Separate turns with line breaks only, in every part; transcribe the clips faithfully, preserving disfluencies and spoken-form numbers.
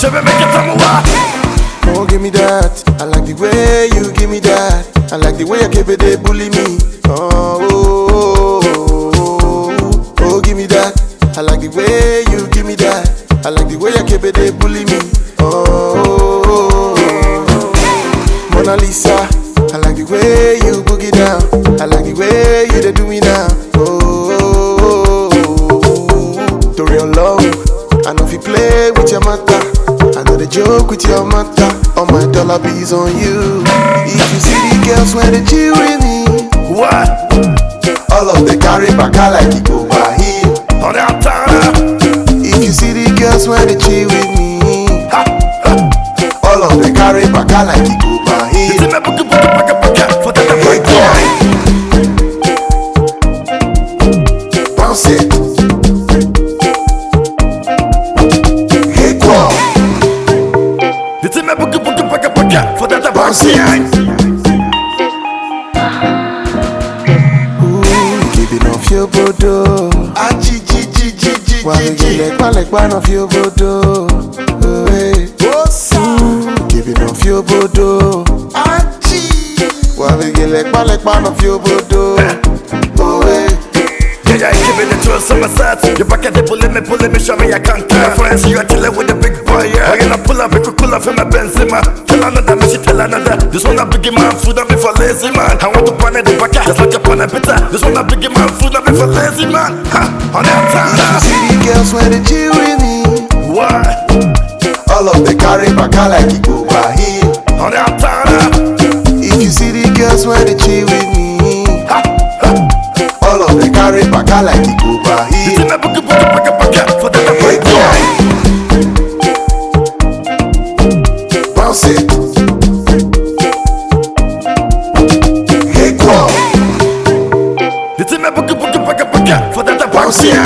je vais me quitter moi.
Oh, give me that. I like the way you give me that. I like the way you keep it, they bully me. Oh, oh, oh, oh, oh, give me that. I like the way you give me that. I like the way you keep it, they bully me. Oh, oh, oh. Mona Lisa. I like the way you boogie down. I like the way you they do me now. Oh, oh, oh, oh. To real love, I know if you play with your matter. I know the joke with your matter. All my dollar bills on you. If you see the girls when they chill with me,
What?
all of the carry back I like it go by here.
On est en temps là.
If you see the girls when they chill with me,
Ha, ha.
all of the carry back I like it go by
Tu
here.
m'as beaucoup, beaucoup, beaucoup, beaucoup. Faut être un
Hey
peu
boy, bounce it. Hey boy,
Tu m'as beaucoup, beaucoup, beaucoup, beaucoup. Faut être un peu
bounce it. Ooh, keep it off your bodo. Ah, G, G, G, G, G, Why we get like one like one off your bodo? Oh, hey. Ooh, keep it off your bodo. Ah, G. Why we get like one like one off your bodo? Oh, hey.
Yeah, yeah, give it the truth, so my set. You back at the bullet, me bullet, me show me I can't care. Friends, you are chillin' with the big boy, yeah. I'm gonna pull up, make a cool up in my Benzema. Tell another, me she tell another. This one a biggie man, food not be for lazy man. I want to pan at the back, just like a pan and pizza. This one a biggie man, food not be for lazy man. Ha, on that
If
time.
you see the girls when they chill with me,
What?
all of the carry back I like it go by here.
On that time.
If you see the girls when they chill with me,
Ha, ha.
all of the carry back I like it go by
Tu
here.
m'as beaucoup, beaucoup, beaucoup, beaucoup. Faut être un
Hey
peu
boy, bounce it. Hey boy,
Tu m'as beaucoup, beaucoup, beaucoup, beaucoup. Faut être un peu
bounce it.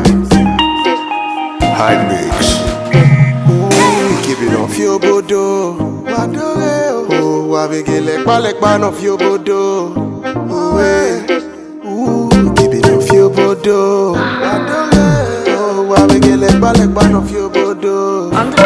High mix. Ooh, keep it off your bodo. Oh, why we get like one like one off your bodo? Oh, hey. Ooh, keep it off your bodo. Oh, why we get like one like one off your bodo?
On the